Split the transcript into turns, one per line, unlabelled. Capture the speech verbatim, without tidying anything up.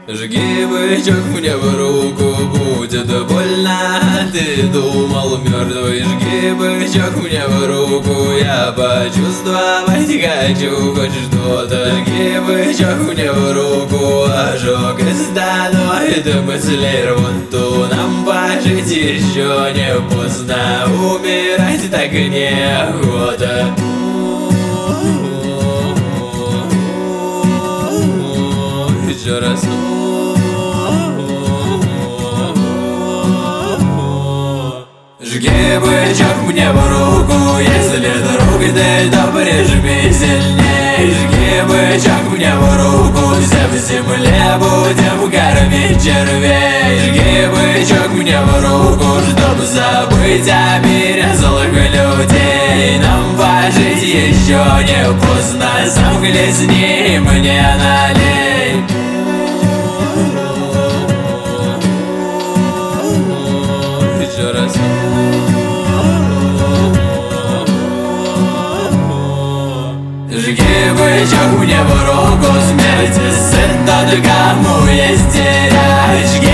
Жги бычок мне в руку, будет больно. Ты думал мертвый, жги бычок мне в руку. Я почувствовать хочу хоть что-то. Жги бычок мне в руку, ожог остановит мысли рвоту. Нам пожить еще не поздно, умирать так неохота. Еще раз. Жги бычок мне в руку, если друг ты, то прижми сильней. Жги бычок мне в руку, все в земле будем кормить червей. Жги бычок мне в руку, чтоб забыть о мире злых людей. Нам пожить еще не поздно, сам хлестни мне налей. Еще раз. Жги бычок мне в руку, смерти сын тот, кому есть терять.